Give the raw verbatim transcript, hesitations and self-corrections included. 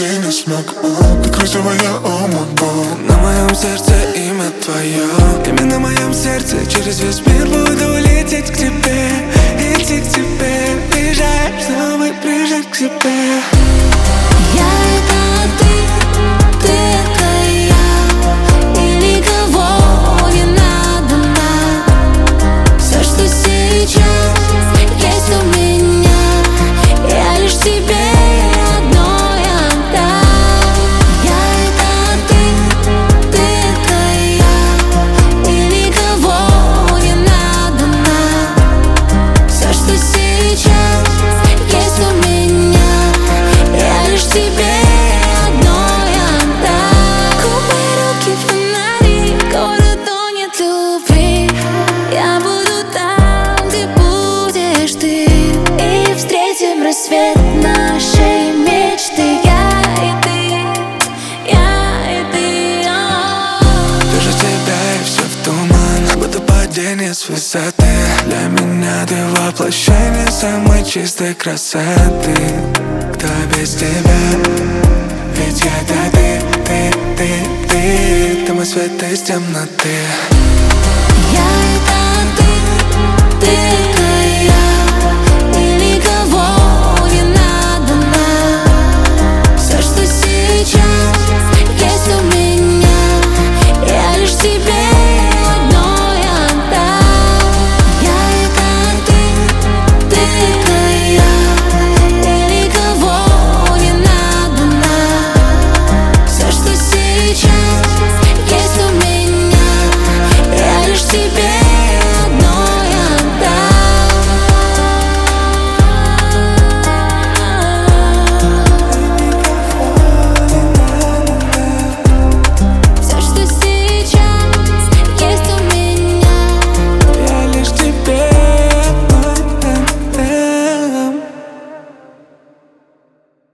не смог. Ты красивая, о мой бог. На моем сердце имя твое, имя на моем сердце. Через весь мир буду лететь к тебе, идти к тебе, бежать, чтобы прижать к себе. Я это ты, ты это я, и никого не надо нам. Все, что сейчас есть у меня, я лишь тебе одной отдам. Я это ты, ты это я, и никого не надо нам. Все, что сейчас есть у меня, я лишь тебе одной отдам. Купи руки, фонари, город тонет любви. Я буду там, где будешь ты, и встретим рассвет нашей мечты. Я и ты, я и ты. Вижу тебя и все в туман, будто падение с высоты. Для меня ты воплощение самой чистой красоты. Кто без тебя? Ведь я это ты, ты, ты, ты, ты мой свет из темноты.